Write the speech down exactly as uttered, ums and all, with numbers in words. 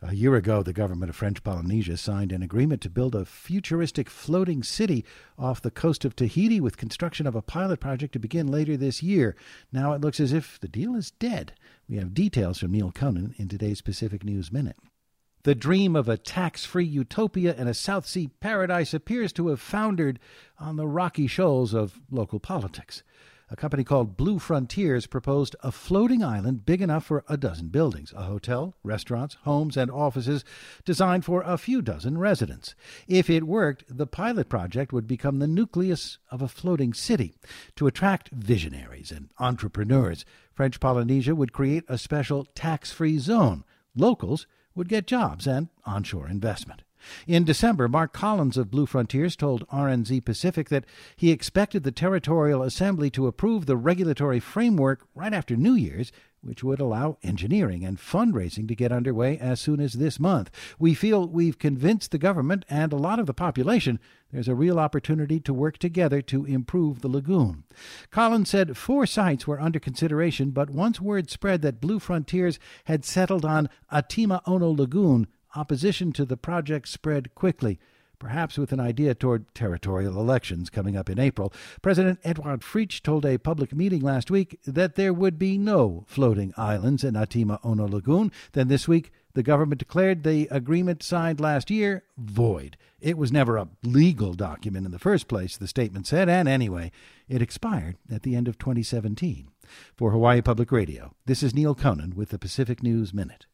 A year ago, the government of French Polynesia signed an agreement to build a futuristic floating city off the coast of Tahiti, with construction of a pilot project to begin later this year. Now it looks as if the deal is dead. We have details from Neil Conan in today's Pacific News Minute. The dream of a tax-free utopia and a South Sea paradise appears to have foundered on the rocky shoals of local politics. A company called Blue Frontiers proposed a floating island big enough for a dozen buildings, a hotel, restaurants, homes, and offices designed for a few dozen residents. If it worked, the pilot project would become the nucleus of a floating city. To attract visionaries and entrepreneurs, French Polynesia would create a special tax-free zone. Locals would get jobs and onshore investment. In December, Mark Collins of Blue Frontiers told R N Z Pacific that he expected the Territorial Assembly to approve the regulatory framework right after New Year's, which would allow engineering and fundraising to get underway as soon as this month. We feel we've convinced the government and a lot of the population there's a real opportunity to work together to improve the lagoon. Collins said four sites were under consideration, but once word spread that Blue Frontiers had settled on Atima Ono Lagoon, opposition to the project spread quickly, perhaps with an idea toward territorial elections coming up in April. President Edouard Fritsch told a public meeting last week that there would be no floating islands in Atima Ono Lagoon. Then this week, the government declared the agreement signed last year void. It was never a legal document in the first place, the statement said, and anyway, it expired at the end of twenty seventeen. For Hawaii Public Radio, this is Neil Conan with the Pacific News Minute.